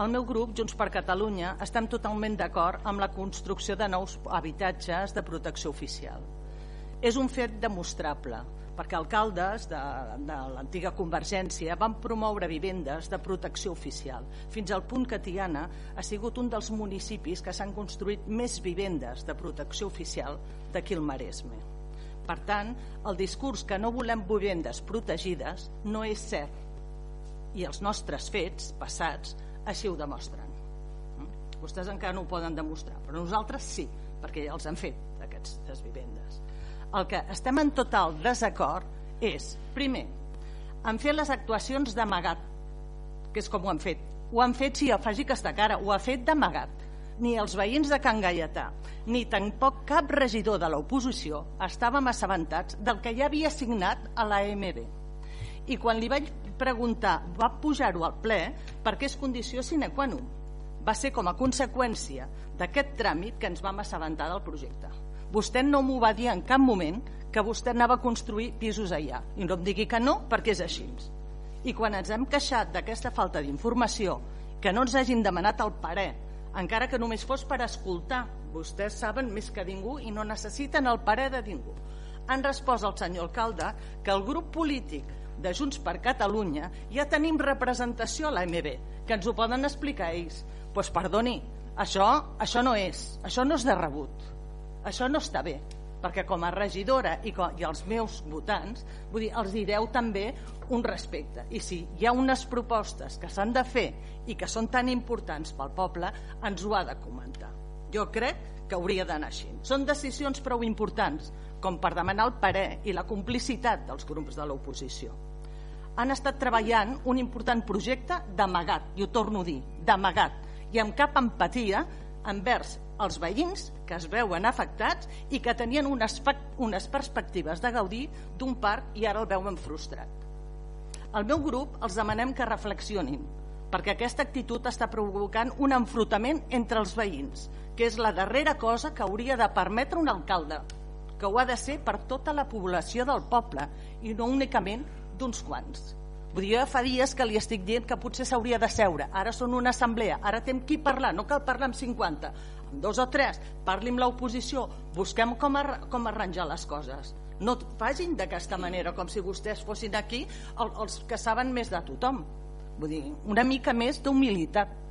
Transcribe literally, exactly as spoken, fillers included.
El meu grup, Junts per Catalunya, estem totalment d'acord amb la construcció de nous habitatges de protecció oficial. És un fet demostrable, perquè alcaldes de, de l'antiga Convergència van promoure vivendes de protecció oficial, fins al punt que Tiana ha sigut un dels municipis que s'han construït més vivendes de protecció oficial d'aquí al Maresme. Per tant, el discurs que no volem vivendes protegides no és cert, i els nostres fets passats així ho demostren. Vostès encara no ho poden demostrar, però nosaltres sí, perquè ja els han fet, aquestes vivendes. El que estem en total desacord és, primer, en fer les actuacions d'amagat, que és com ho han fet. Ho han fet, sí, afegir aquesta cara, ho ha fet d'amagat. Ni els veïns de Can Gaietà, ni tampoc cap regidor de l'oposició estàvem assabentats del que ja havia signat a l'A M B. I quan li vaig preguntar, va pujar-ho al ple perquè és condició sine qua non. Va ser com a conseqüència d'aquest tràmit que ens vam assabentar del projecte. Vostè no m'ho va dir en cap moment que vostè anava a construir pisos allà. I no em digui que no, perquè és així. I quan ens hem queixat d'aquesta falta d'informació, que no ens hagin demanat el parer, encara que només fos per escoltar, vostès saben més que ningú i no necessiten el parer de ningú. Han respost al senyor alcalde que el grup polític de Junts per Catalunya ja tenim representació a l'A M B, que ens ho poden explicar ells. Doncs perdoni, això, això no és, això no és de rebut, això no està bé, perquè com a regidora i, com, i els meus votants, vull dir, els direu també un respecte. I si hi ha unes propostes que s'han de fer i que són tan importants pel poble, ens ho ha de comentar. Jo crec que hauria d'anar així. Són decisions prou importants com per demanar el parer i la complicitat dels grups de l'oposició. Han estat treballant un important projecte d'amagat, i ho torno a dir, d'amagat, i amb cap empatia envers els veïns que es veuen afectats i que tenien unes, unes perspectives de gaudir d'un parc i ara el veuen frustrat. Al meu grup els demanem que reflexionin, perquè aquesta actitud està provocant un enfrontament entre els veïns, que és la darrera cosa que hauria de permetre un alcalde, que ho ha de ser per tota la població del poble i no únicament d'uns quants. Vull dir, jo fa dies que li estic dient que potser s'hauria de seure, ara són una assemblea, ara tem qui parlar, no cal parlar amb cinquanta, amb dos o tres, parli amb l'oposició, busquem com, ar com arranjar les coses. No facin d'aquesta manera, com si vostès fossin aquí el, els que saben més de tothom. Vull dir, una mica més d'humilitat.